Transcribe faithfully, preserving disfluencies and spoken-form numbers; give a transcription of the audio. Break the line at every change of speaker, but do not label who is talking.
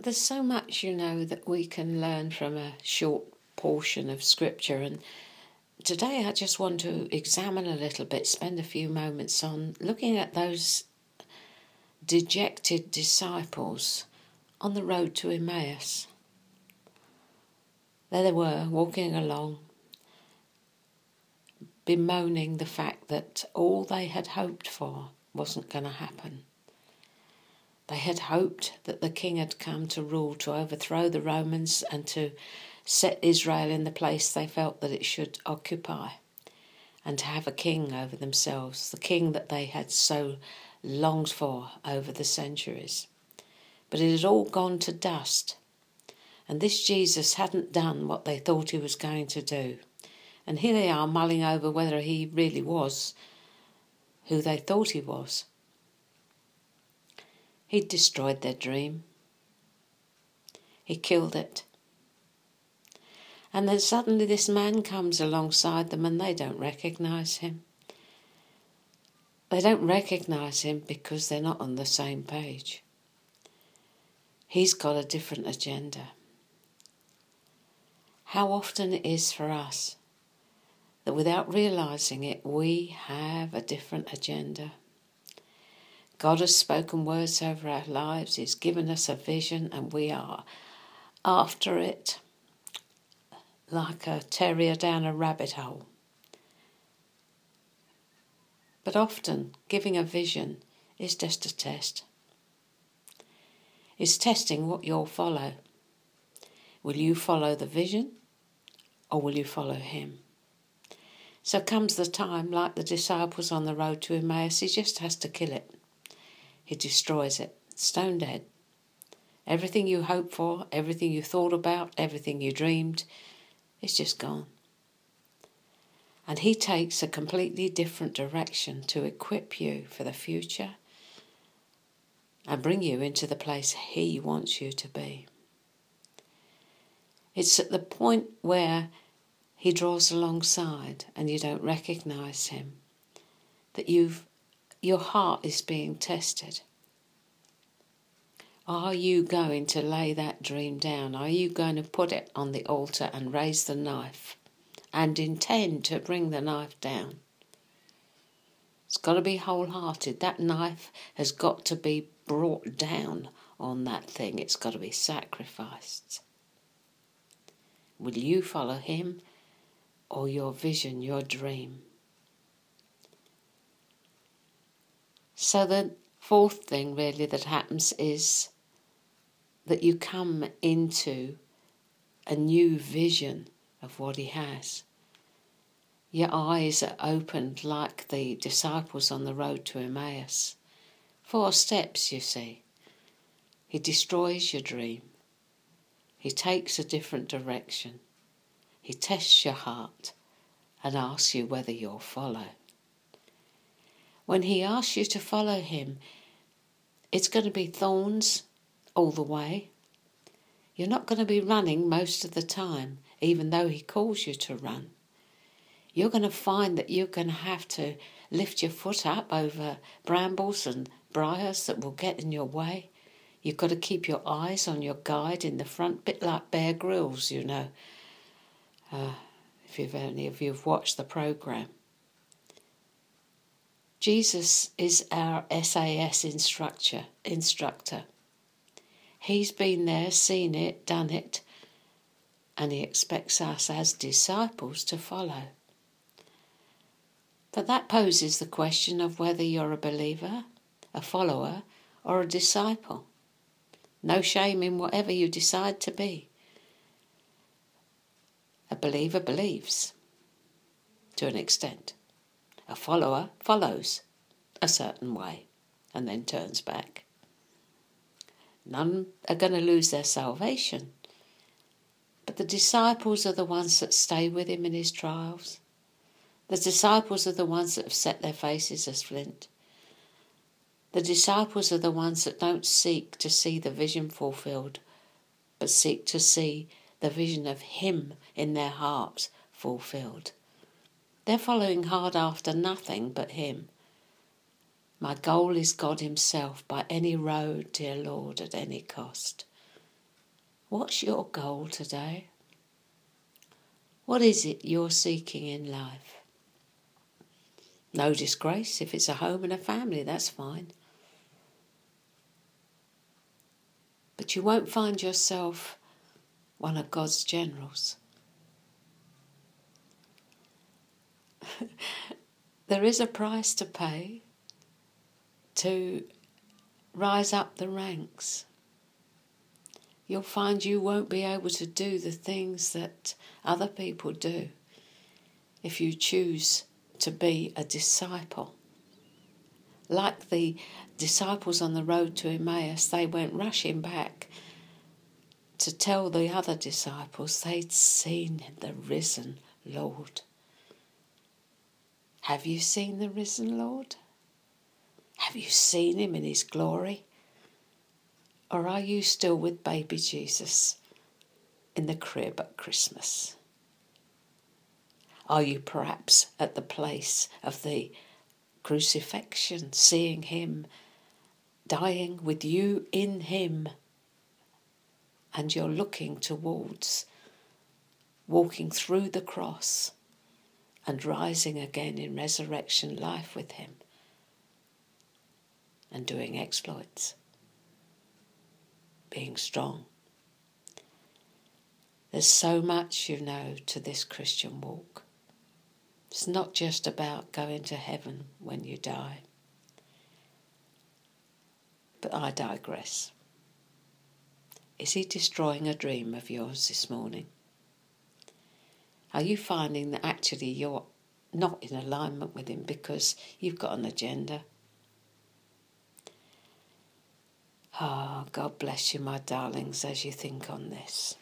there's so much, you know, that we can learn from a short portion of Scripture, and today I just want to examine a little bit, spend a few moments on looking at those dejected disciples on the road to Emmaus. There they were, walking along, bemoaning the fact that all they had hoped for wasn't going to happen. They had hoped that the king had come to rule, to overthrow the Romans and to set Israel in the place they felt that it should occupy, and to have a king over themselves, the king that they had so longed for over the centuries. But it had all gone to dust, and this Jesus hadn't done what they thought he was going to do. And here they are mulling over whether he really was who they thought he was. He'd destroyed their dream. He killed it. And then suddenly this man comes alongside them and they don't recognise him. They don't recognise him because they're not on the same page. He's got a different agenda. How often it is for us that without realising it, we have a different agenda. God has spoken words over our lives. He's given us a vision and we are after it like a terrier down a rabbit hole. But often giving a vision is just a test. It's testing what you'll follow. Will you follow the vision or will you follow him? So comes the time, like the disciples on the road to Emmaus, he just has to kill it. He destroys it, stone dead. Everything you hoped for, everything you thought about, everything you dreamed, it's just gone. And he takes a completely different direction to equip you for the future and bring you into the place he wants you to be. It's at the point where he draws alongside and you don't recognise him that you've your heart is being tested. Are you going to lay that dream down? Are you going to put it on the altar and raise the knife and intend to bring the knife down? It's got to be wholehearted. That knife has got to be brought down on that thing. It's got to be sacrificed. Will you follow him or your vision, your dream? So the fourth thing really that happens is that you come into a new vision of what he has. Your eyes are opened like the disciples on the road to Emmaus. Four steps, you see. He destroys your dream. He takes a different direction. He tests your heart and asks you whether you'll follow. When he asks you to follow him, it's going to be thorns all the way. You're not going to be running most of the time, even though he calls you to run. You're going to find that you're going to have to lift your foot up over brambles and briars that will get in your way. You've got to keep your eyes on your guide in the front, bit like Bear Grylls, you know, uh, if you've any of you have watched the programme. Jesus is our S A S instructor. instructor. He's been there, seen it, done it, and he expects us as disciples to follow. But that poses the question of whether you're a believer, a follower, or a disciple. No shame in whatever you decide to be. A believer believes, to an extent. A follower follows a certain way and then turns back. None are going to lose their salvation, but the disciples are the ones that stay with him in his trials. The disciples are the ones that have set their faces as flint. The disciples are the ones that don't seek to see the vision fulfilled, but seek to see the vision of him in their hearts fulfilled. They're following hard after nothing but him. My goal is God himself by any road, dear Lord, at any cost. What's your goal today? What is it you're seeking in life? No disgrace. If it's a home and a family, that's fine. But you won't find yourself one of God's generals. There is a price to pay to rise up the ranks. You'll find you won't be able to do the things that other people do if you choose to be a disciple. Like the disciples on the road to Emmaus, they went rushing back to tell the other disciples they'd seen the risen Lord. Have you seen the risen Lord? Have you seen him in his glory? Or are you still with baby Jesus in the crib at Christmas? Are you perhaps at the place of the crucifixion, seeing him dying with you in him, and you're looking towards walking through the cross and rising again in resurrection life with him and doing exploits, being strong? There's so much, you know, to this Christian walk. It's not just about going to heaven when you die. But I digress. Is he destroying a dream of yours this morning? Are you finding that actually you're not in alignment with him because you've got an agenda? Ah, oh, God bless you, my darlings, as you think on this.